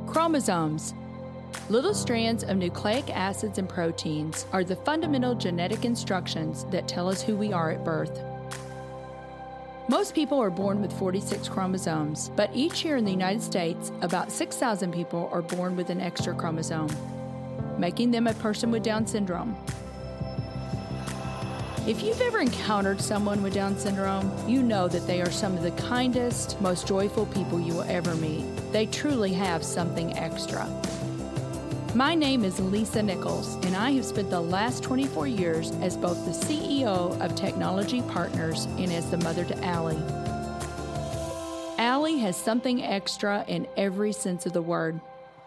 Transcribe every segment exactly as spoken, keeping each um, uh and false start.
Chromosomes. Little strands of nucleic acids and proteins are the fundamental genetic instructions that tell us who we are at birth. Most people are born with forty-six chromosomes, but each year in the United States, about six thousand people are born with an extra chromosome, making them a person with Down syndrome. If you've ever encountered someone with Down syndrome, you know that they are some of the kindest, most joyful people you will ever meet. They truly have something extra. My name is Lisa Nichols, and I have spent the last twenty-four years as both the C E O of Technology Partners and as the mother to Allie. Allie has something extra in every sense of the word.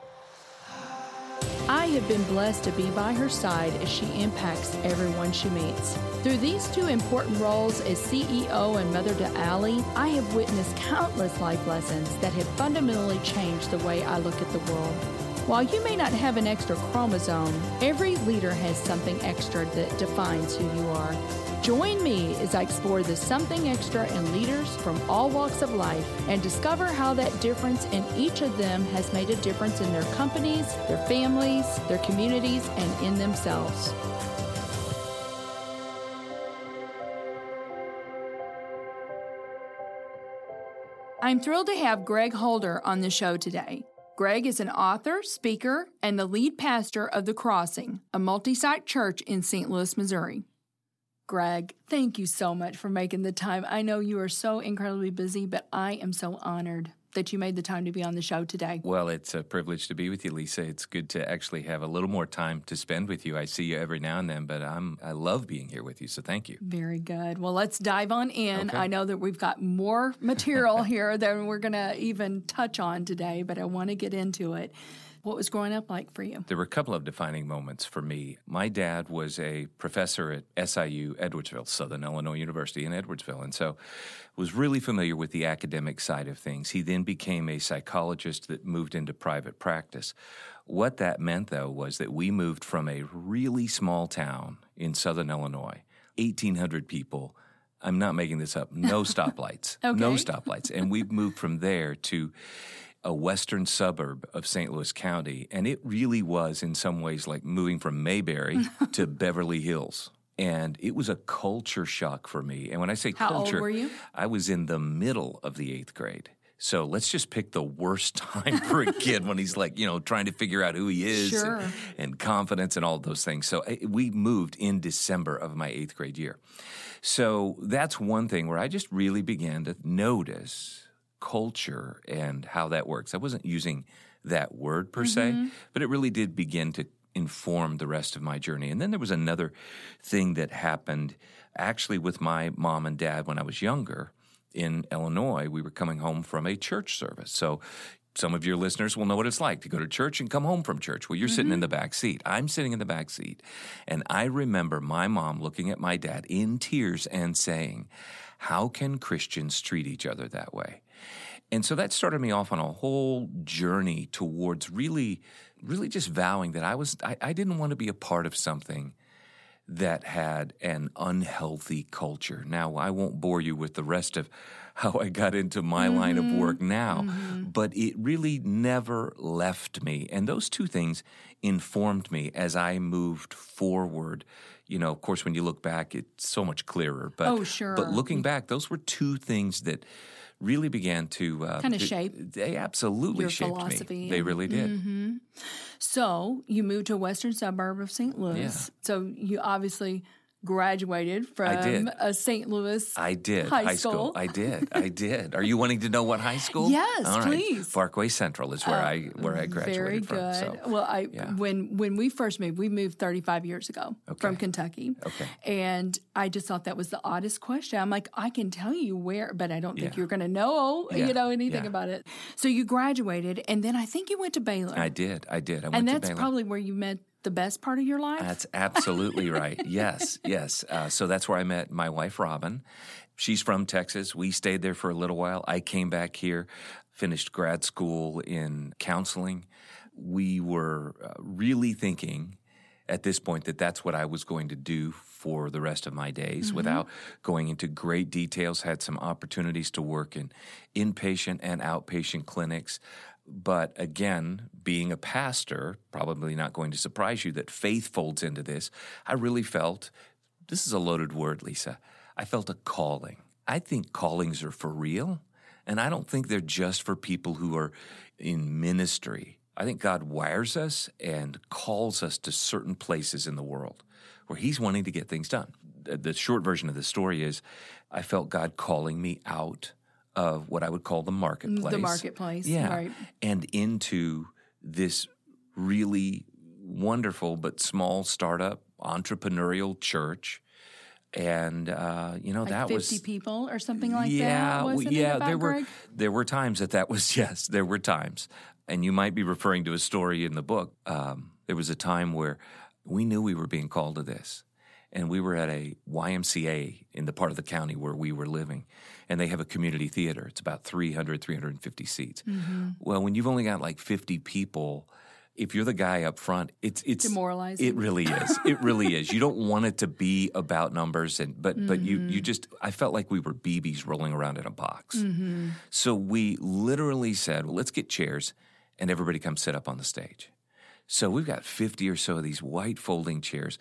I have been blessed to be by her side as she impacts everyone she meets. Through these two important roles as C E O and mother to Allie, I have witnessed countless life lessons that have fundamentally changed the way I look at the world. While you may not have an extra chromosome, every leader has something extra that defines who you are. Join me as I explore the something extra in leaders from all walks of life and discover how that difference in each of them has made a difference in their companies, their families, their communities, and in themselves. I'm thrilled to have Greg Holder on the show today. Greg is an author, speaker, and the lead pastor of The Crossing, a multi-site church in Saint Louis, Missouri. Greg, thank you so much for making the time. I know you are so incredibly busy, but I am so honored that you made the time to be on the show today. Well, it's a privilege to be with you, Lisa. It's good to actually have a little more time to spend with you. I see you every now and then, but I'm, I love being here with you, so thank you. Very good. Well, let's dive on in. Okay. I know that we've got more material here than we're going to even touch on today, but I want to get into it. What was growing up like for you? There were a couple of defining moments for me. My dad was a professor at S I U Edwardsville, Southern Illinois University in Edwardsville, and so was really familiar with the academic side of things. He then became a psychologist that moved into private practice. What that meant, though, was that we moved from a really small town in Southern Illinois, eighteen hundred people. I'm not making this up. No stoplights. Okay. No stoplights. And we moved from there to a western suburb of Saint Louis County, and it really was in some ways like moving from Mayberry to Beverly Hills. And it was a culture shock for me. And when I say How culture, old were you? I was in the middle of the eighth grade. So let's just pick the worst time for a kid when he's like, you know, trying to figure out who he is Sure. and, and confidence and all those things. So I, we moved in December of my eighth grade year. So that's one thing where I just really began to notice culture and how that works. I wasn't using that word per Mm-hmm. se, but it really did begin to inform the rest of my journey. And then there was another thing that happened actually with my mom and dad when I was younger in Illinois. We were coming home from a church service. So some of your listeners will know what it's like to go to church and come home from church. Well, you're mm-hmm. sitting in the back seat. I'm sitting in the back seat. And I remember my mom looking at my dad in tears and saying, "How can Christians treat each other that way?" And so that started me off on a whole journey towards really, really just vowing that I was, I, I didn't want to be a part of something that had an unhealthy culture. Now, I won't bore you with the rest of how I got into my mm-hmm. line of work now, mm-hmm. but it really never left me. And those two things informed me as I moved forward. You know, of course, when you look back, it's so much clearer. But, oh, sure. But looking back, those were two things that really began to uh, kind of shape. They absolutely your shaped philosophy me. They really did. Mm-hmm. So you moved to a western suburb of Saint Louis. Yeah. So you obviously graduated from I did. a Saint Louis I did. high, high school. school. I did. I did. Are you wanting to know what high school? Yes, All right. please. Parkway Central is where uh, I where I graduated very from. good. So, well, I yeah. when when we first moved, we moved thirty-five years ago Okay. from Kentucky. Okay. And I just thought that was the oddest question. I'm like, I can tell you where, but I don't think Yeah. you're going to know, Yeah. you know, anything Yeah. about it. So you graduated, and then I think you went to Baylor. I did. I did. I went and to that's Baylor. probably where you met the best part of your life? That's absolutely right. Yes, yes. Uh, so that's where I met my wife, Robin. She's from Texas. We stayed there for a little while. I came back here, finished grad school in counseling. We were uh, really thinking at this point that that's what I was going to do for the rest of my days mm-hmm. without going into great details. Had some opportunities to work in inpatient and outpatient clinics. But again, being a pastor, probably not going to surprise you that faith folds into this. I really felt, this is a loaded word, Lisa, I felt a calling. I think callings are for real, and I don't think they're just for people who are in ministry. I think God wires us and calls us to certain places in the world where he's wanting to get things done. The short version of the story is I felt God calling me out of what I would call the marketplace. The marketplace, yeah, right. And into this really wonderful but small startup entrepreneurial church. And, uh, you know, like that fifty was... fifty people or something like yeah, that, wasn't yeah, it about there were, Greg? There were times that that was, yes, there were times. And you might be referring to a story in the book. Um, there was a time where we knew we were being called to this. And we were at a Y M C A in the part of the county where we were living. And they have a community theater. It's about three hundred, three hundred fifty seats. Mm-hmm. Well, when you've only got like fifty people, if you're the guy up front, it's it's demoralizing. It really is. It really is. You don't want it to be about numbers, and but mm-hmm. but you you just I felt like we were B Bs rolling around in a box. Mm-hmm. So we literally said, well, let's get chairs, and everybody come sit up on the stage. So we've got fifty or so of these white folding chairs,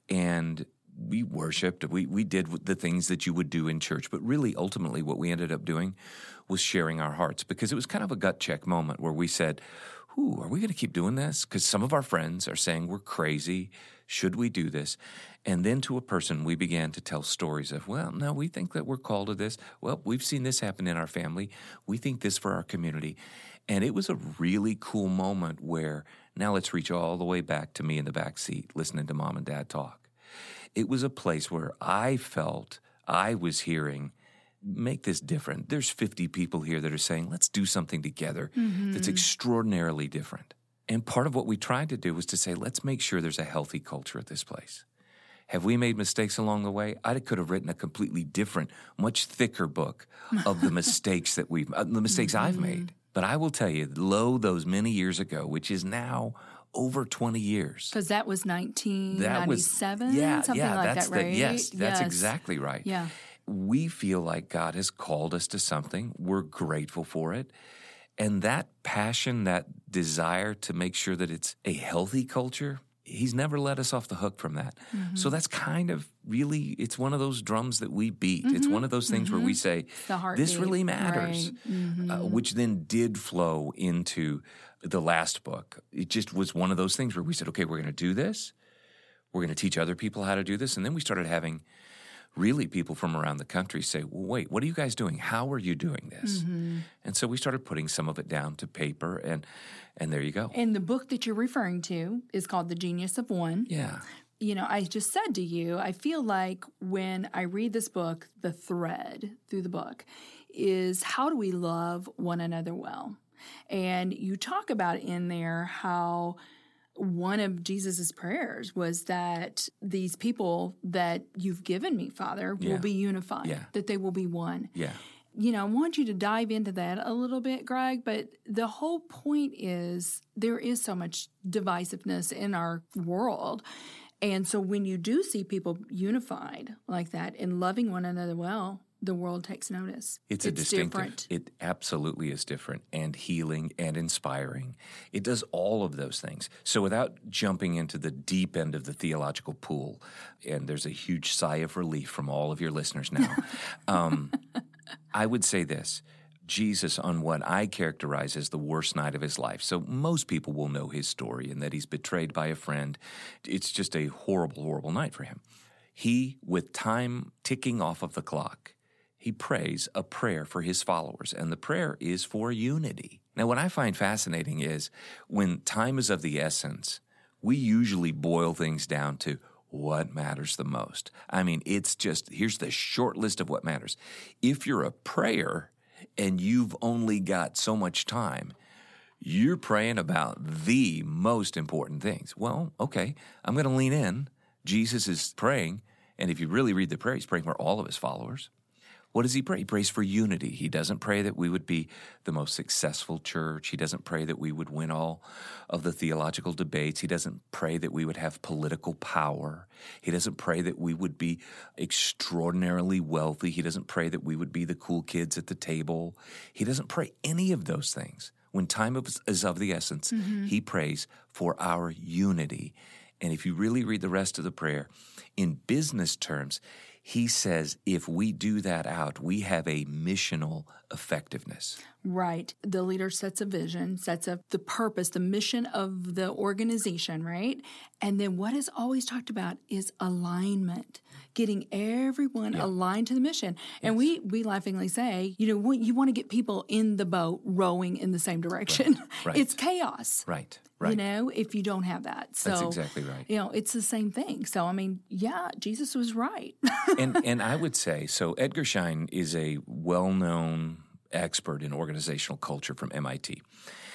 and we worshiped. We we did the things that you would do in church, but really, ultimately, what we ended up doing was sharing our hearts, because it was kind of a gut check moment where we said, ooh, are we going to keep doing this? Because some of our friends are saying we're crazy. Should we do this? And then to a person, we began to tell stories of, well, no, we think that we're called to this. Well, we've seen this happen in our family. We think this for our community. And it was a really cool moment where, now let's reach all the way back to me in the back seat, listening to mom and dad talk. It was a place where I felt I was hearing, make this different. There's fifty people here that are saying, let's do something together mm-hmm. that's extraordinarily different. And part of what we tried to do was to say, let's make sure there's a healthy culture at this place. Have we made mistakes along the way? I could have written a completely different, much thicker book of the mistakes that we've, uh, the mistakes mm-hmm. I've made. But I will tell you, lo, those many years ago, which is now over twenty years. Because that was nineteen ninety-seven, that was, yeah, something yeah, like that's that, right? The, yes, that's yes. exactly right. Yeah. We feel like God has called us to something. We're grateful for it. And that passion, that desire to make sure that it's a healthy culture, he's never let us off the hook from that. Mm-hmm. So that's kind of really, it's one of those drums that we beat. Mm-hmm. It's one of those things mm-hmm. where we say, this really matters, right. mm-hmm. uh, which then did flow into the last book. It just was one of those things where we said, okay, we're going to do this. We're going to teach other people how to do this. And then we started having really people from around the country say, well, wait, what are you guys doing? How are you doing this? Mm-hmm. And so we started putting some of it down to paper, and and there you go. And the book that you're referring to is called The Genius of One. Yeah. You know, I just said to you, I feel like when I read this book, the thread through the book is, how do we love one another well? And you talk about in there how one of Jesus's prayers was that these people that you've given me, Father, will yeah. be unified, yeah. that they will be one. Yeah. You know, I want you to dive into that a little bit, Greg, but the whole point is there is so much divisiveness in our world. And so when you do see people unified like that and loving one another well, the world takes notice. It's, it's a distinctive. Different. It absolutely is different, and healing and inspiring. It does all of those things. So without jumping into the deep end of the theological pool, and there's a huge sigh of relief from all of your listeners now, um, I would say this. Jesus, on what I characterize as the worst night of his life. So most people will know his story and that he's betrayed by a friend. It's just a horrible, horrible night for him. He, with time ticking off of the clock, he prays a prayer for his followers, and the prayer is for unity. Now, what I find fascinating is when time is of the essence, we usually boil things down to what matters the most. I mean, it's just, here's the short list of what matters. If you're a prayer and you've only got so much time, you're praying about the most important things. Well, okay, I'm going to lean in. Jesus is praying, and if you really read the prayer, he's praying for all of his followers. What does he pray? He prays for unity. He doesn't pray that we would be the most successful church. He doesn't pray that we would win all of the theological debates. He doesn't pray that we would have political power. He doesn't pray that we would be extraordinarily wealthy. He doesn't pray that we would be the cool kids at the table. He doesn't pray any of those things. When time is of the essence, mm-hmm. he prays for our unity. And if you really read the rest of the prayer, in business terms, he says if we do that out, we have a missional effectiveness. Right. The leader sets a vision, sets up the purpose, the mission of the organization, right? And then what is always talked about is alignment, getting everyone yeah. aligned to the mission. And yes. we we laughingly say, you know, you want to get people in the boat rowing in the same direction. Right. Right. It's chaos. Right. Right. You know, if you don't have that. So, that's exactly right. You know, it's the same thing. So, I mean, yeah, Jesus was right. and and I would say, so Edgar Schein is a well-known expert in organizational culture from M I T.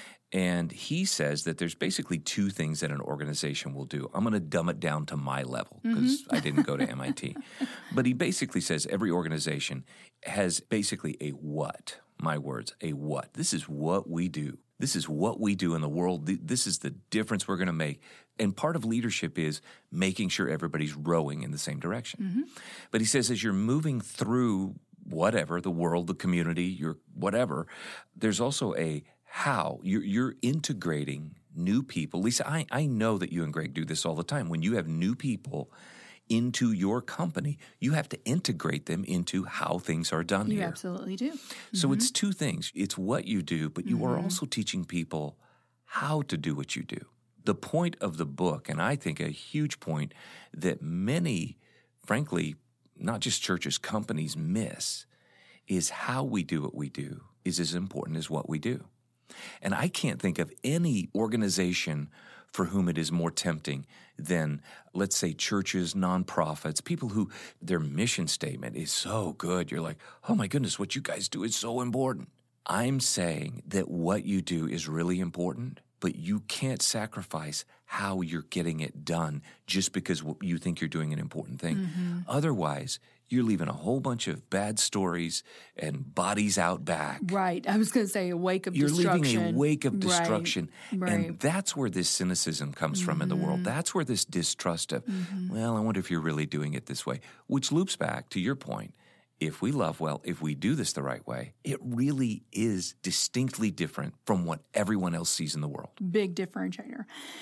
And he says that there's basically two things that an organization will do. I'm going to dumb it down to my level because mm-hmm. I didn't go to M I T. But he basically says every organization has basically a what, my words, a what. This is what we do. This is what we do in the world. This is the difference we're going to make. And part of leadership is making sure everybody's rowing in the same direction. Mm-hmm. But he says as you're moving through whatever, the world, the community, your whatever, there's also a how. You're, you're integrating new people. Lisa, I, I know that you and Greg do this all the time. When you have new people into your company, you have to integrate them into how things are done you here. You absolutely do. Mm-hmm. So it's two things. It's what you do, but you mm-hmm. are also teaching people how to do what you do. The point of the book, and I think a huge point that many, frankly, not just churches, companies miss, is how we do what we do is as important as what we do. And I can't think of any organization for whom it is more tempting than, let's say, churches, nonprofits, people who their mission statement is so good. You're like, oh my goodness, what you guys do is so important. I'm saying that what you do is really important, but you can't sacrifice how you're getting it done just because you think you're doing an important thing. Mm-hmm. Otherwise, you're leaving a whole bunch of bad stories and bodies out back. Right. I was going to say a wake of you're destruction. You're leaving a wake of destruction. Right. Right. And that's where this cynicism comes mm-hmm. from in the world. That's where this distrust of, mm-hmm. well, I wonder if you're really doing it this way, which loops back to your point. If we love well, if we do this the right way, it really is distinctly different from what everyone else sees in the world. Big differentiator.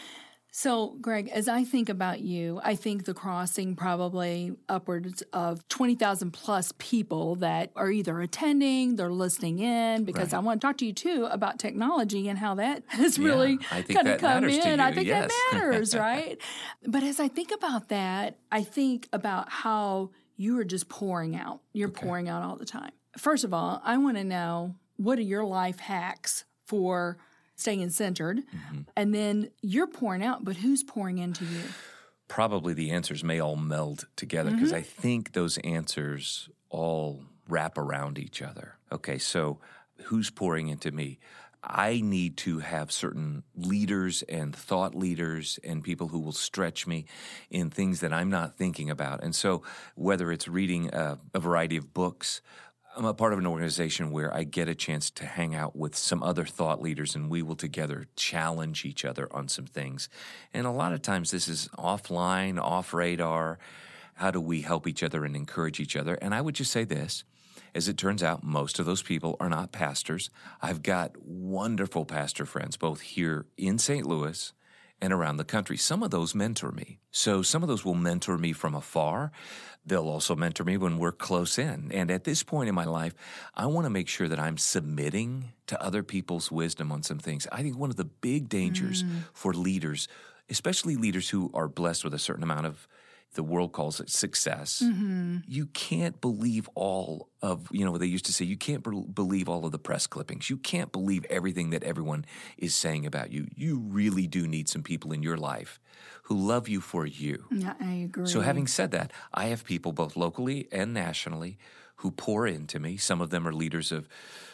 So, Greg, as I think about you, I think the Crossing probably upwards of twenty thousand plus people that are either attending, they're listening in, because right. I want to talk to you, too, about technology and how that has yeah, really kind of come in. I think yes. that matters, right? But as I think about that, I think about how you are just pouring out. You're okay. pouring out all the time. First of all, I want to know, what are your life hacks for staying centered? Mm-hmm. And then you're pouring out, but who's pouring into you? Probably the answers may all meld together because mm-hmm. I think those answers all wrap around each other. Okay, so who's pouring into me? I need to have certain leaders and thought leaders and people who will stretch me in things that I'm not thinking about. And so whether it's reading a, a variety of books, I'm a part of an organization where I get a chance to hang out with some other thought leaders, and we will together challenge each other on some things. And a lot of times this is offline, off radar. How do we help each other and encourage each other? And I would just say this. As it turns out, most of those people are not pastors. I've got wonderful pastor friends, both here in Saint Louis and around the country. Some of those mentor me. So some of those will mentor me from afar. They'll also mentor me when we're close in. And at this point in my life, I want to make sure that I'm submitting to other people's wisdom on some things. I think one of the big dangers mm. for leaders, especially leaders who are blessed with a certain amount of, the world calls it success. Mm-hmm. You can't believe all of, you know, they used to say, you can't be- believe all of the press clippings. You can't believe everything that everyone is saying about you. You really do need some people in your life who love you for you. Yeah, I agree. So having said that, I have people both locally and nationally who pour into me. Some of them are leaders of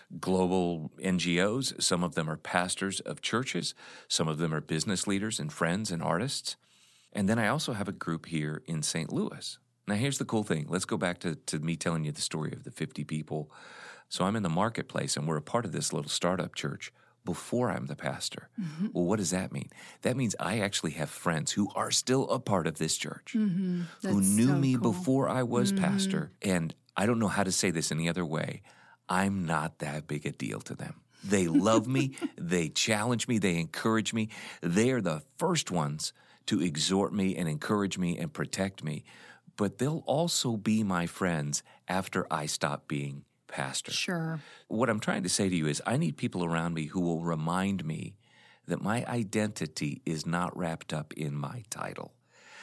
global N G Os. Some of them are pastors of churches. Some of them are business leaders and friends and artists. And then I also have a group here in Saint Louis. Now, here's the cool thing. Let's go back to, to me telling you the story of the fifty people. So I'm in the marketplace, and we're a part of this little startup church before I'm the pastor. Mm-hmm. Well, what does that mean? That means I actually have friends who are still a part of this church, mm-hmm. who knew so me cool. before I was mm-hmm. pastor. And I don't know how to say this any other way. I'm not that big a deal to them. They love me. They challenge me. They encourage me. They are the first ones to exhort me and encourage me and protect me. But they'll also be my friends after I stop being pastor. Sure. What I'm trying to say to you is I need people around me who will remind me that my identity is not wrapped up in my title.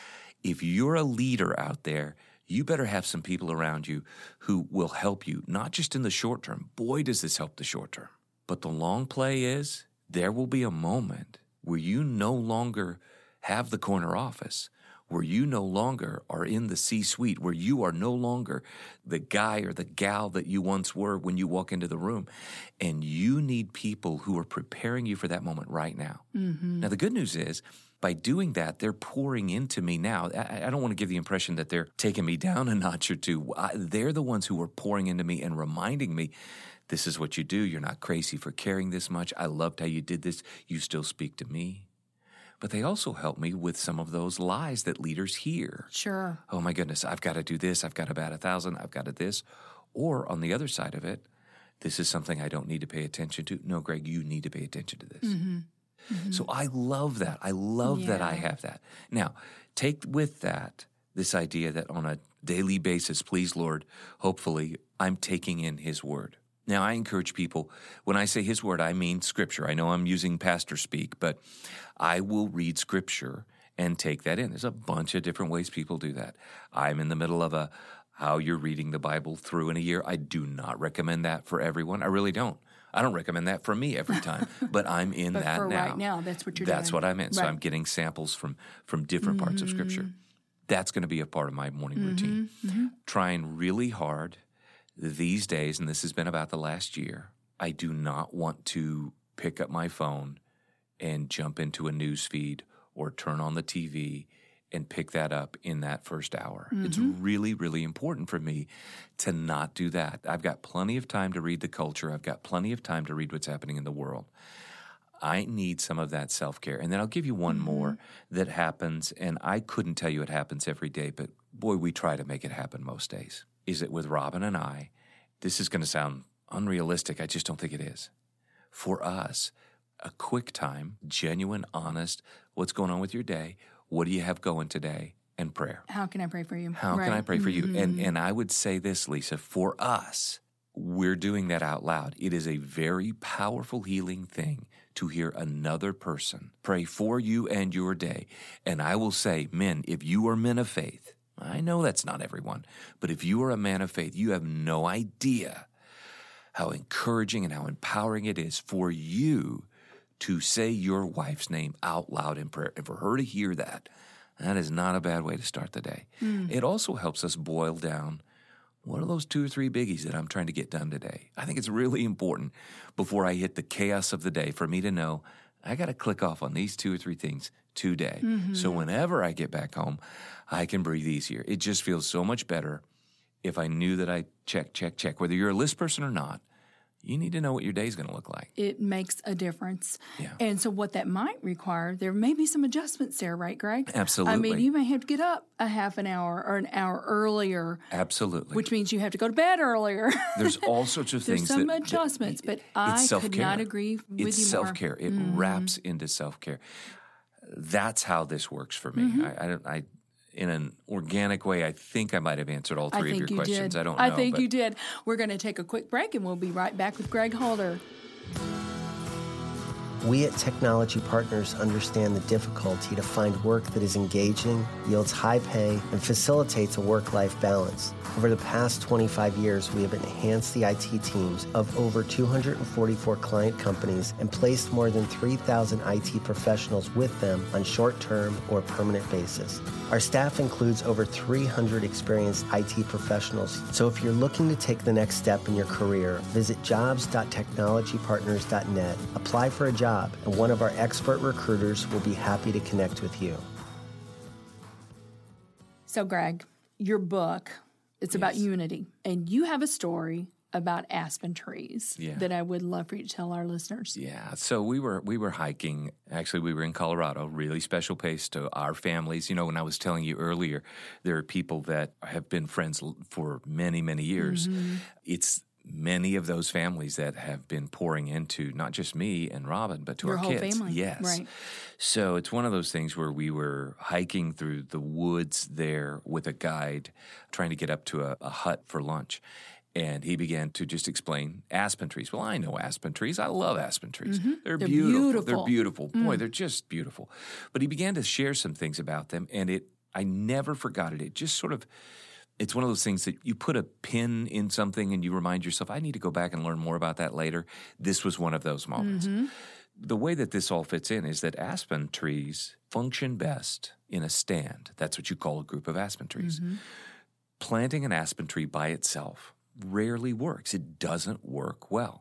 If you're a leader out there, you better have some people around you who will help you, not just in the short term. Boy, does this help the short term. But the long play is there will be a moment where you no longer have the corner office, where you no longer are in the C-suite, where you are no longer the guy or the gal that you once were when you walk into the room. And you need people who are preparing you for that moment right now. Mm-hmm. Now, the good news is, by doing that, they're pouring into me now. I, I don't want to give the impression that they're taking me down a notch or two. I, they're the ones who are pouring into me and reminding me, this is what you do. You're not crazy for caring this much. I loved how you did this. You still speak to me. But they also help me with some of those lies that leaders hear. Sure. Oh, my goodness, I've got to do this. I've got to bat a thousand. I've got to this. Or on the other side of it, this is something I don't need to pay attention to. No, Greg, you need to pay attention to this. Mm-hmm. Mm-hmm. So I love that. I love yeah. that I have that. Now, take with that this idea that on a daily basis, please, Lord, hopefully I'm taking in His Word. Now, I encourage people, when I say His Word, I mean Scripture. I know I'm using pastor speak, but I will read Scripture and take that in. There's a bunch of different ways people do that. I'm in the middle of a how you're reading the Bible through in a year. I do not recommend that for everyone. I really don't. I don't recommend that for me every time, but I'm in but that for now. Right now, that's what you're that's doing. That's what I'm in. Right. So I'm getting samples from, from different parts mm-hmm. of Scripture. That's going to be a part of my morning mm-hmm. routine. Mm-hmm. Trying really hard these days, and this has been about the last year, I do not want to pick up my phone and jump into a news feed or turn on the T V and pick that up in that first hour. Mm-hmm. It's really, really important for me to not do that. I've got plenty of time to read the culture. I've got plenty of time to read what's happening in the world. I need some of that self-care. And then I'll give you one mm-hmm. more that happens, and I couldn't tell you it happens every day, but boy, we try to make it happen most days. Is it with Robin and I? This is going to sound unrealistic. I just don't think it is. For us, a quick time, genuine, honest, what's going on with your day? What do you have going today? And prayer. How can I pray for you? How right. can I pray for mm-hmm. you? And and I would say this, Lisa, for us, we're doing that out loud. It is a very powerful healing thing to hear another person pray for you and your day. And I will say, men, if you are men of faith, I know that's not everyone, but if you are a man of faith, you have no idea how encouraging and how empowering it is for you to say your wife's name out loud in prayer. And for her to hear that, that is not a bad way to start the day. Mm. It also helps us boil down what are those two or three biggies that I'm trying to get done today. I think it's really important before I hit the chaos of the day for me to know I got to click off on these two or three things today. Mm-hmm. So whenever I get back home, I can breathe easier. It just feels so much better if I knew that I check, check, check. Whether you're a list person or not, you need to know what your day's going to look like. It makes a difference. Yeah. And so what that might require, there may be some adjustments there, right, Greg? Absolutely. I mean, you may have to get up a half an hour or an hour earlier. Absolutely. Which means you have to go to bed earlier. There's all sorts of things. There's some that, adjustments, that, but I self-care. could not agree with it's you more. It's self-care. It mm-hmm. wraps into self-care. That's how this works for me. Mm-hmm. I, I don't... I, In an organic way, I think I might have answered all three of your you questions. Did. I don't know. I think but... you did. We're going to take a quick break, and we'll be right back with Greg Holder. We at Technology Partners understand the difficulty to find work that is engaging, yields high pay, and facilitates a work-life balance. Over the past twenty-five years, we have enhanced the I T teams of over two hundred forty-four client companies and placed more than three thousand I T professionals with them on short-term or permanent basis. Our staff includes over three hundred experienced I T professionals. So if you're looking to take the next step in your career, visit jobs dot technology partners dot net, apply for a job, and one of our expert recruiters will be happy to connect with you. So, Greg, your book, it's about Yes. unity. And you have a story about aspen trees Yeah. that I would love for you to tell our listeners. Yeah, so we were we were hiking. Actually, we were in Colorado. Really special place to our families. You know, when I was telling you earlier, there are people that have been friends l- for many many years. Mm-hmm. It's many of those families that have been pouring into not just me and Robin, but to Your our whole kids. family, Yes. right. So it's one of those things where we were hiking through the woods there with a guide, trying to get up to a, a hut for lunch. And he began to just explain aspen trees. Well, I know aspen trees. I love aspen trees. They're, They're beautiful. beautiful. They're beautiful. Boy, they're just beautiful. But he began to share some things about them, and it I never forgot it. It just sort of, it's one of those things that you put a pin in something and you remind yourself, I need to go back and learn more about that later. This was one of those moments. The way that this all fits in is that aspen trees function best in a stand. That's what you call a group of aspen trees. Planting an aspen tree by itself rarely works. It doesn't work well.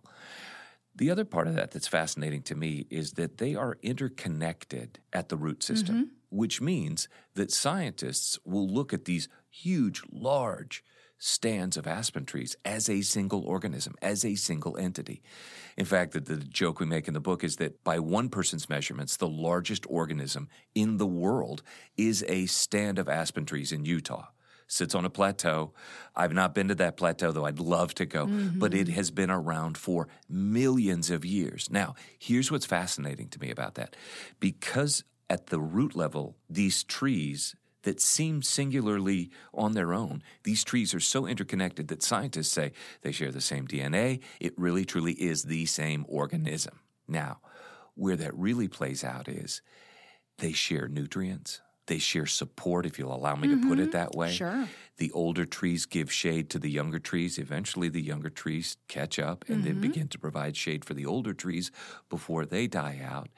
The other part of that that's fascinating to me is that they are interconnected at the root system, which means that scientists will look at these huge, large stands of aspen trees as a single organism, as a single entity. In fact, the, the joke we make in the book is that by one person's measurements, the largest organism in the world is a stand of aspen trees in Utah. Sits on a plateau. I've not been to that plateau, though I'd love to go, but it has been around for millions of years. Now, here's what's fascinating to me about that. Because at the root level, these trees that seem singularly on their own, these trees are so interconnected that scientists say they share the same D N A. It really, truly is the same organism. Now, where that really plays out is they share nutrients. They share support, if you'll allow me to put it that way. Sure. The older trees give shade to the younger trees. Eventually, the younger trees catch up and then begin to provide shade for the older trees before they die out.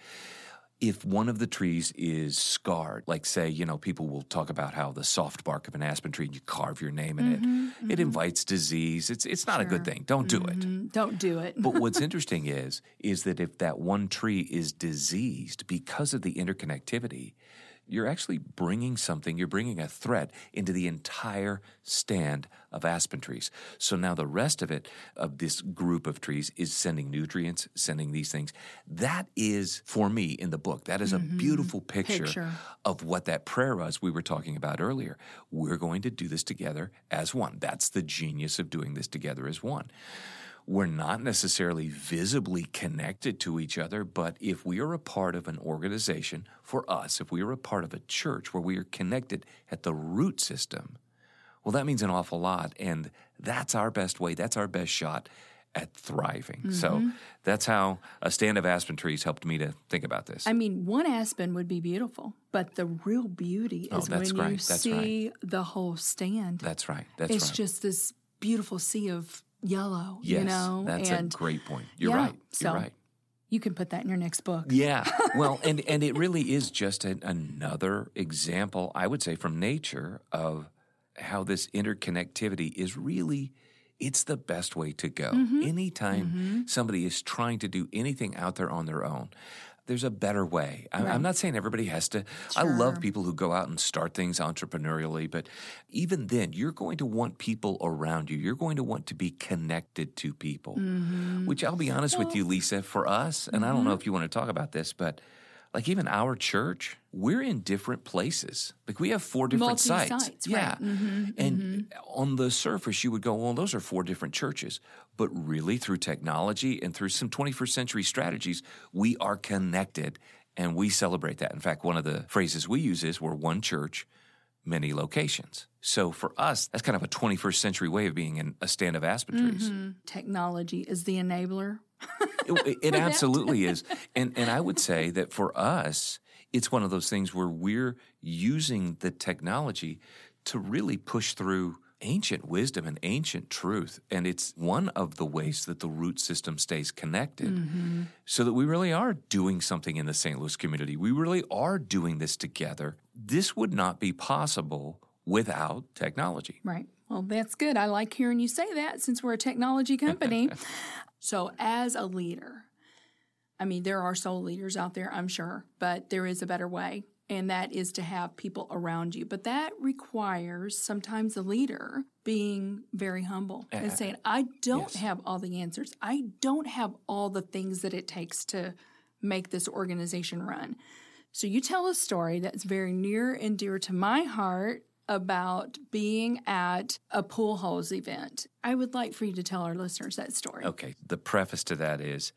If one of the trees is scarred, like say, you know, people will talk about how the soft bark of an aspen tree, you carve your name in it. It invites disease. It's it's not a good thing. Don't do it. Mm, Don't do it. But what's interesting is, is that if that one tree is diseased because of the interconnectivity, you're actually bringing something, you're bringing a threat into the entire stand of aspen trees. So now the rest of it, of this group of trees, is sending nutrients, sending these things. That is, for me, in the book, that is a beautiful picture, Picture. of what that prayer was we were talking about earlier. We're going to do this together as one. That's the genius of doing this together as one. We're not necessarily visibly connected to each other, but if we are a part of an organization, for us, if we are a part of a church where we are connected at the root system, well, that means an awful lot, and that's our best way, that's our best shot at thriving. Mm-hmm. So that's how a stand of aspen trees helped me to think about this. I mean, one aspen would be beautiful, but the real beauty Oh, is that's when you right. That's see the whole stand. that's right, that's it's right. just this beautiful sea of yellow, yes, you know? that's and a great point. You're yeah, right, so you're right. you can put that in your next book. Yeah, well, and, and it really is just an, another example, I would say, from nature of how this interconnectivity is really, it's the best way to go. Mm-hmm. Anytime Mm-hmm. somebody is trying to do anything out there on their own, there's a better way. I, Right. I'm not saying everybody has to. I Sure. love people who go out and start things entrepreneurially, but even then, you're going to want people around you. You're going to want to be connected to people, Mm-hmm. which I'll be honest with you, Lisa, for us, and I don't know if you want to talk about this, but like even our church, we're in different places. Like we have four different sites. Multi-sites, Yeah. right. Mm-hmm, And on the surface, you would go, well, those are four different churches. But really, through technology and through some twenty-first century strategies, we are connected and we celebrate that. In fact, one of the phrases we use is we're one church, many locations. So for us, that's kind of a twenty-first century way of being in a stand of aspen trees. Mhm. Technology is the enabler. It, it absolutely is. And and I would say that for us, it's one of those things where we're using the technology to really push through ancient wisdom and ancient truth. And it's one of the ways that the root system stays connected Mm-hmm. so that we really are doing something in the Saint Louis community. We really are doing this together. This would not be possible without technology. Right. Well, that's good. I like hearing you say that since we're a technology company. So as a leader, I mean, there are soul leaders out there, I'm sure, but there is a better way. and that is to have people around you. But that requires sometimes the leader being very humble uh, and saying, I don't yes. have all the answers. I don't have all the things that it takes to make this organization run. So you tell a story that's very near and dear to my heart about being at a pool halls event. I would like for you to tell our listeners that story. Okay. The preface to that is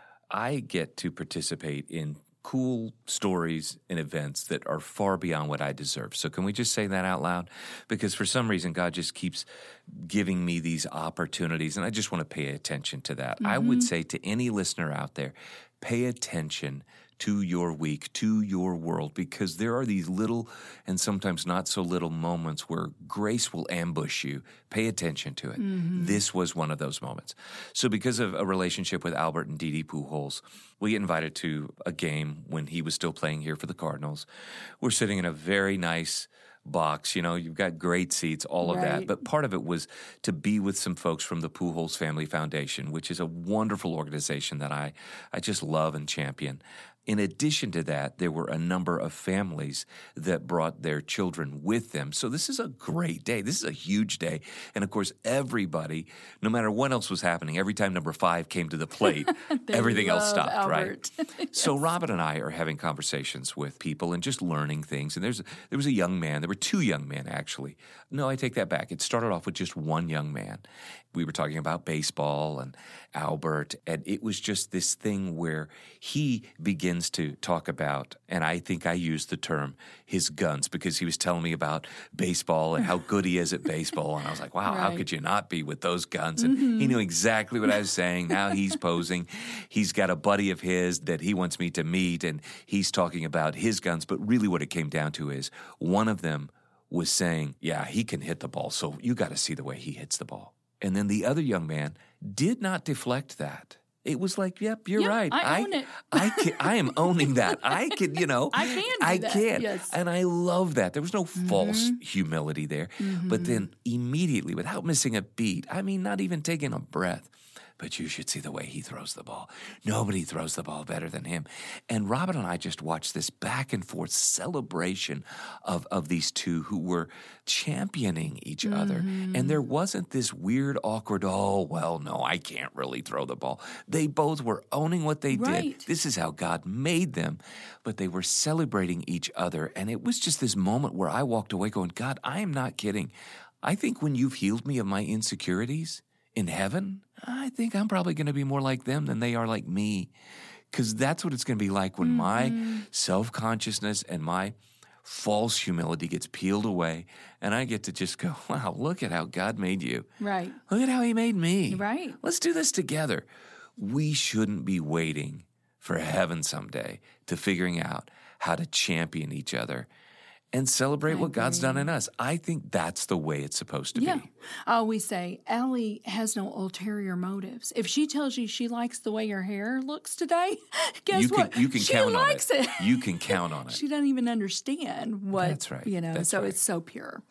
I get to participate in cool stories and events that are far beyond what I deserve. So can we just say that out loud? Because for some reason, God just keeps giving me these opportunities, and I just want to pay attention to that. Mm-hmm. I would say to any listener out there, pay attention to your week, to your world, because there are these little and sometimes not so little moments where grace will ambush you. Pay attention to it. Mm-hmm. This was one of those moments. So because of a relationship with Albert and Dee Dee Pujols, we get invited to a game when he was still playing here for the Cardinals. We're sitting in a very nice box, you know, you've got great seats, all of right. that. But part of it was to be with some folks from the Pujols Family Foundation, which is a wonderful organization that I, I just love and champion. In addition to that, there were a number of families that brought their children with them. So this is a great day. This is a huge day. And of course, everybody, no matter what else was happening, every time number five came to the plate, everything else stopped, Albert. Right? yes. So Robin and I are having conversations with people and just learning things. And there's there was a young man. There were two young men, actually. No, I take that back. It started off with just one young man. We were talking about baseball and Albert, and it was just this thing where he begins to talk about, and I think I used the term, his guns, because he was telling me about baseball and how good he is at baseball, and I was like, wow, right. how could you not be with those guns? And mm-hmm. he knew exactly what I was saying. Now he's posing. He's got a buddy of his that he wants me to meet, and he's talking about his guns, but really what it came down to is one of them was saying, yeah, he can hit the ball, so you got to see the way he hits the ball. And then the other young man did not deflect that. It was like, yep, you're yeah, right. I own I, it. I, can, I am owning that. I can, you know. I can do I that. can. Yes. And I love that. There was no mm-hmm. false humility there. Mm-hmm. But then immediately, without missing a beat, I mean, not even taking a breath, but you should see the way he throws the ball. Nobody throws the ball better than him. And Robin and I just watched this back and forth celebration of, of these two who were championing each mm-hmm. other. And there wasn't this weird, awkward, oh, well, no, I can't really throw the ball. They both were owning what they right. did. This is how God made them. But they were celebrating each other. And it was just this moment where I walked away going, God, I am not kidding. I think when you've healed me of my insecurities, in heaven, I think I'm probably going to be more like them than they are like me, because that's what it's going to be like when mm-hmm. my self-consciousness and my false humility gets peeled away, and I get to just go, wow, look at how God made you. Right. Look at how he made me. Right. Let's do this together. We shouldn't be waiting for heaven someday to figuring out how to champion each other and celebrate I what agree. God's done in us. I think that's the way it's supposed to yeah. be. I always say, Allie has no ulterior motives. If she tells you she likes the way your hair looks today, guess you can, what? You can she count likes on it. it. You can count on it. She doesn't even understand what, that's right. you know, that's so right. it's so pure.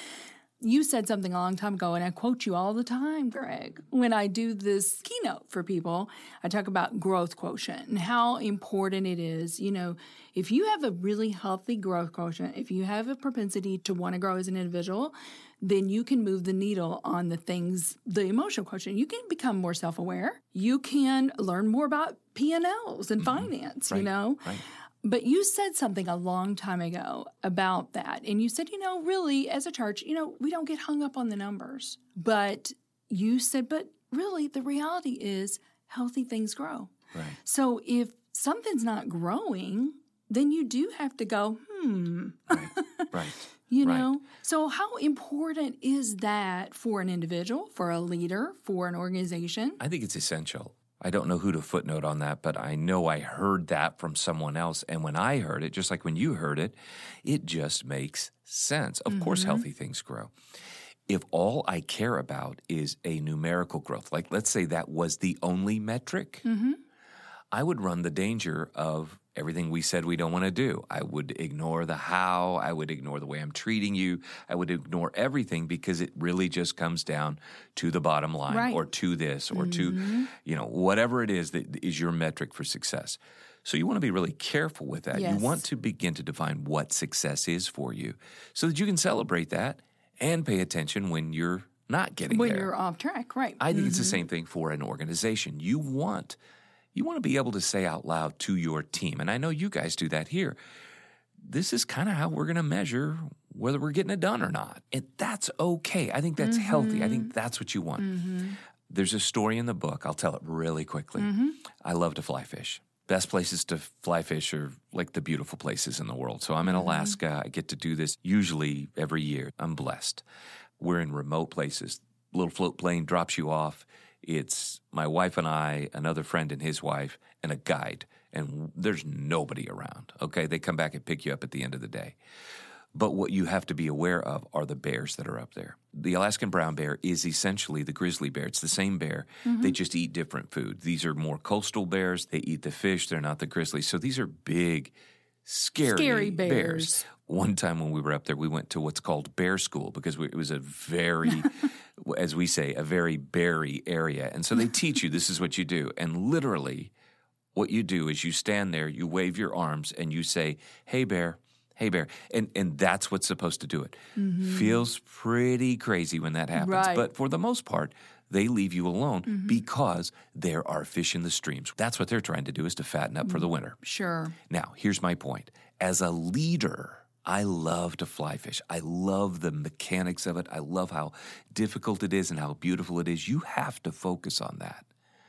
You said something a long time ago, and I quote you all the time, Greg. When I do this keynote for people, I talk about growth quotient and how important it is. You know, if you have a really healthy growth quotient, if you have a propensity to want to grow as an individual, then you can move the needle on the things, the emotional quotient. You can become more self-aware. You can learn more about P and L's and mm-hmm. finance, right. you know. Right. But you said something a long time ago about that. And you said, you know, really, as a church, you know, we don't get hung up on the numbers. But you said, but really, the reality is healthy things grow. Right. So if something's not growing, then you do have to go, hmm. Right, right. You right. know? So how important is that for an individual, for a leader, for an organization? I think it's essential. I don't know who to footnote on that, but I know I heard that from someone else. And when I heard it, just like when you heard it, it just makes sense. Of mm-hmm. course, healthy things grow. If all I care about is a numerical growth, like let's say that was the only metric, mm-hmm. I would run the danger of everything we said we don't want to do. I would ignore the how. I would ignore the way I'm treating you. I would ignore everything because it really just comes down to the bottom line right. or to this or mm-hmm. to, you know, whatever it is that is your metric for success. So you want to be really careful with that. Yes. You want to begin to define what success is for you so that you can celebrate that and pay attention when you're not getting when there. When you're off track, right. I think mm-hmm. it's the same thing for an organization. You want you want to be able to say out loud to your team, and I know you guys do that here, this is kind of how we're going to measure whether we're getting it done or not. And that's okay. I think that's mm-hmm. healthy. I think that's what you want. Mm-hmm. There's a story in the book. I'll tell it really quickly. Mm-hmm. I love to fly fish. Best places to fly fish are like the beautiful places in the world. So I'm in Alaska. Mm-hmm. I get to do this usually every year. I'm blessed. We're in remote places. Little float plane drops you off. It's my wife and I, another friend and his wife, and a guide. And there's nobody around, okay? They come back and pick you up at the end of the day. But what you have to be aware of are the bears that are up there. The Alaskan brown bear is essentially the grizzly bear. It's the same bear. Mm-hmm. They just eat different food. These are more coastal bears. They eat the fish. They're not the grizzlies. So these are big, scary, scary bears. bears. One time when we were up there, we went to what's called bear school because we, it was a very, as we say, a very beary area. And so they teach you this is what you do. And literally what you do is you stand there, you wave your arms, and you say, hey, bear. Hey, bear. And and that's what's supposed to do it. Mm-hmm. Feels pretty crazy when that happens. Right. But for the most part, they leave you alone mm-hmm. because there are fish in the streams. That's what they're trying to do is to fatten up mm-hmm. for the winter. Sure. Now, here's my point. As a leader, I love to fly fish. I love the mechanics of it. I love how difficult it is and how beautiful it is. You have to focus on that.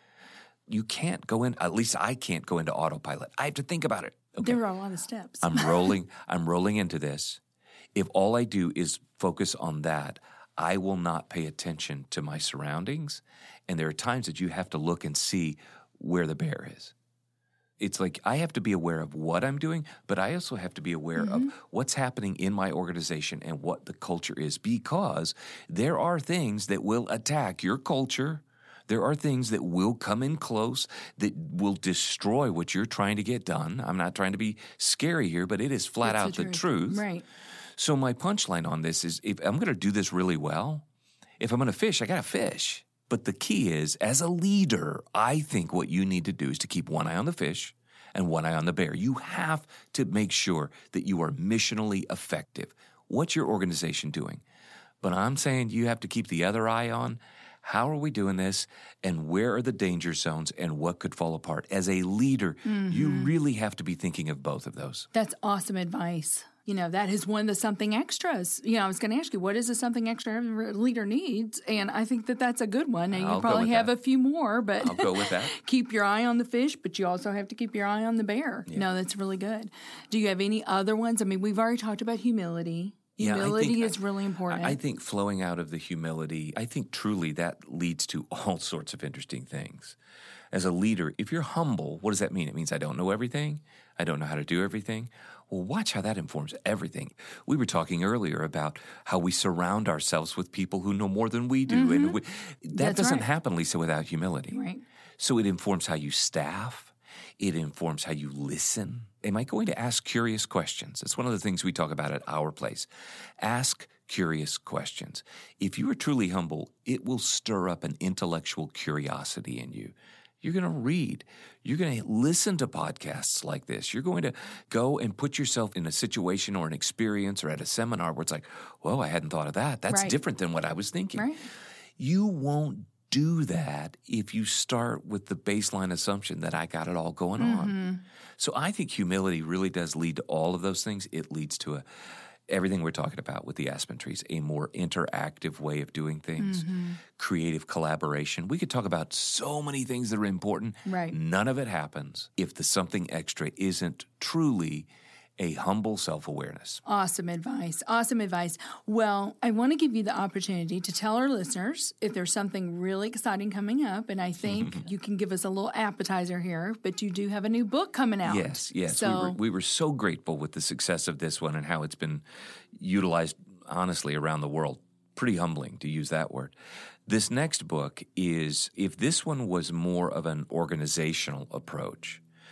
You can't go in, at least I can't go into autopilot. I have to think about it. Okay. There are a lot of steps. I'm rolling, I'm rolling into this. If all I do is focus on that, I will not pay attention to my surroundings. And there are times that you have to look and see where the bear is. It's like I have to be aware of what I'm doing, but I also have to be aware mm-hmm. of what's happening in my organization and what the culture is, because there are things that will attack your culture. There are things that will come in close that will destroy what you're trying to get done. I'm not trying to be scary here, but it is flat That's out the, the truth. truth. Right. So my punchline on this is if I'm going to do this really well, if I'm going to fish, I got to fish. But the key is, as a leader, I think what you need to do is to keep one eye on the fish and one eye on the bear. You have to make sure that you are missionally effective. What's your organization doing? But I'm saying you have to keep the other eye on how are we doing this, and where are the danger zones, and what could fall apart? As a leader, mm-hmm. you really have to be thinking of both of those. That's awesome advice. You know, that is one of the something extras. You know, I was going to ask you, what is the something extra every leader needs? And I think that that's a good one. And I'll you probably have that. a few more, but I'll go with that. Keep your eye on the fish, but you also have to keep your eye on the bear. Yeah. No, that's really good. Do you have any other ones? I mean, we've already talked about humility. Humility yeah, think, is really important. I think flowing out of the humility, I think truly that leads to all sorts of interesting things. As a leader, if you're humble, what does that mean? It means I don't know everything. I don't know how to do everything. Well, watch how that informs everything. We were talking earlier about how we surround ourselves with people who know more than we do. Mm-hmm. And we, that That's doesn't right. happen, Lisa, without humility. Right. So it informs how you staff. It informs how you listen. Am I going to ask curious questions? It's one of the things we talk about at our place. Ask curious questions. If you are truly humble, it will stir up an intellectual curiosity in you. You're going to read. You're going to listen to podcasts like this. You're going to go and put yourself in a situation or an experience or at a seminar where it's like, whoa, I hadn't thought of that. That's right. different than what I was thinking. Right. You won't do that if you start with the baseline assumption that I got it all going mm-hmm. on. So I think humility really does lead to all of those things. It leads to a everything we're talking about with the aspen trees, a more interactive way of doing things, mm-hmm. creative collaboration. We could talk about so many things that are important. Right. None of it happens if the something extra isn't truly a humble self-awareness. Awesome advice. Awesome advice. Well, I want to give you the opportunity to tell our listeners if there's something really exciting coming up, and I think you can give us a little appetizer here, but you do have a new book coming out. Yes, yes. So, we, were, we were so grateful with the success of this one and how it's been utilized, honestly, around the world. Pretty humbling to use that word. This next book is, if this one was more of an organizational approach,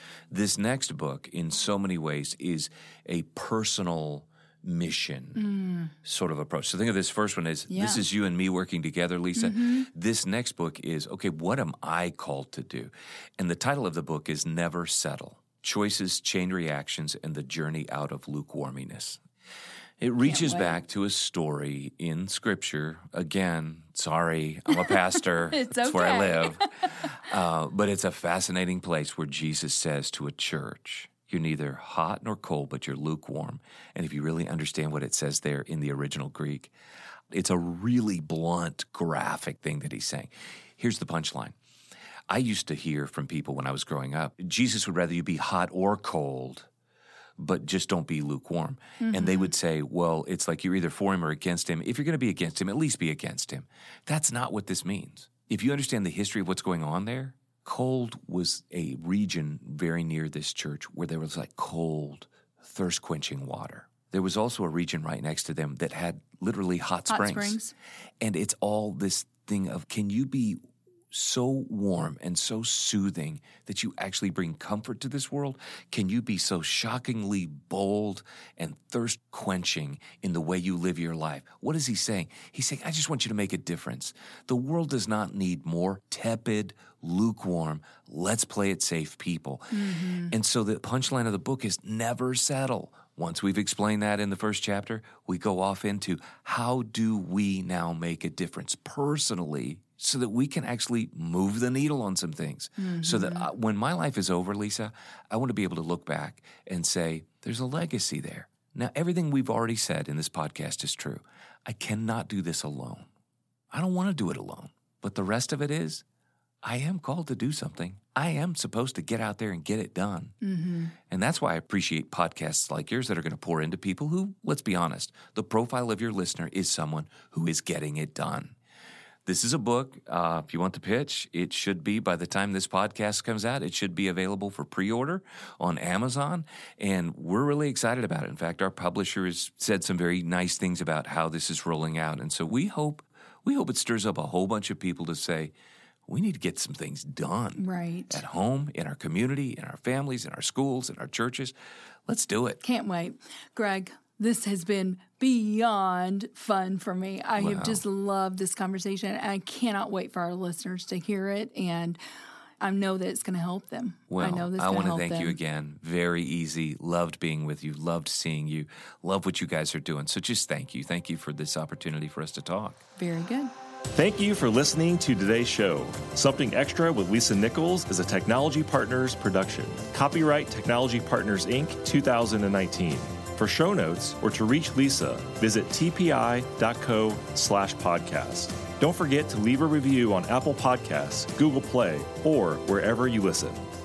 This next book, in so many ways, is a personal mission mm. sort of approach. So think of this first one as, yeah. this is you and me working together, Lisa. Mm-hmm. This next book is, okay, what am I called to do? And the title of the book is Never Settle: Choices, Chain Reactions, and the Journey Out of Lukewarminess. It reaches back to a story in Scripture. Again, sorry, I'm a pastor. It's That's okay. where I live. Uh, but it's a fascinating place where Jesus says to a church, you're neither hot nor cold, but you're lukewarm. And if you really understand what it says there in the original Greek, it's a really blunt, graphic thing that he's saying. Here's the punchline. I used to hear from people when I was growing up, Jesus would rather you be hot or cold, but just don't be lukewarm. Mm-hmm. And they would say, well, it's like you're either for him or against him. If you're going to be against him, at least be against him. That's not what this means. If you understand the history of what's going on there, cold was a region very near this church where there was like cold, thirst-quenching water. There was also a region right next to them that had literally hot, hot springs. springs. And it's all this thing of, can you be so warm and so soothing that you actually bring comfort to this world? Can you be so shockingly bold and thirst-quenching in the way you live your life? What is he saying? He's saying, I just want you to make a difference. The world does not need more tepid, lukewarm, let's play it safe people. Mm-hmm. And so the punchline of the book is never settle. Once we've explained that in the first chapter, we go off into how do we now make a difference personally so that we can actually move the needle on some things. Mm-hmm. So that uh, when my life is over, Lisa, I want to be able to look back and say, there's a legacy there. Now, everything we've already said in this podcast is true. I cannot do this alone. I don't want to do it alone. But the rest of it is, I am called to do something. I am supposed to get out there and get it done. Mm-hmm. And that's why I appreciate podcasts like yours that are going to pour into people who, let's be honest, the profile of your listener is someone who is getting it done. This is a book. Uh, if you want the pitch, it should be, by the time this podcast comes out, it should be available for pre-order on Amazon. And we're really excited about it. In fact, our publisher has said some very nice things about how this is rolling out. And so we hope, we hope it stirs up a whole bunch of people to say, we need to get some things done. Right. At home, in our community, in our families, in our schools, in our churches. Let's do it. Can't wait. Greg, this has been beyond fun for me. I wow. have just loved this conversation, and I cannot wait for our listeners to hear it, and I know that it's going to help them. Well, I know this I want to help thank them. you again. Very easy. Loved being with you. Loved seeing you. Love what you guys are doing. So just thank you. Thank you for this opportunity for us to talk. Very good. Thank you for listening to today's show. Something Extra with Lisa Nichols is a Technology Partners production. Copyright Technology Partners, Incorporated, two thousand nineteen. For show notes or to reach Lisa, visit tpi.co slash podcast. Don't forget to leave a review on Apple Podcasts, Google Play, or wherever you listen.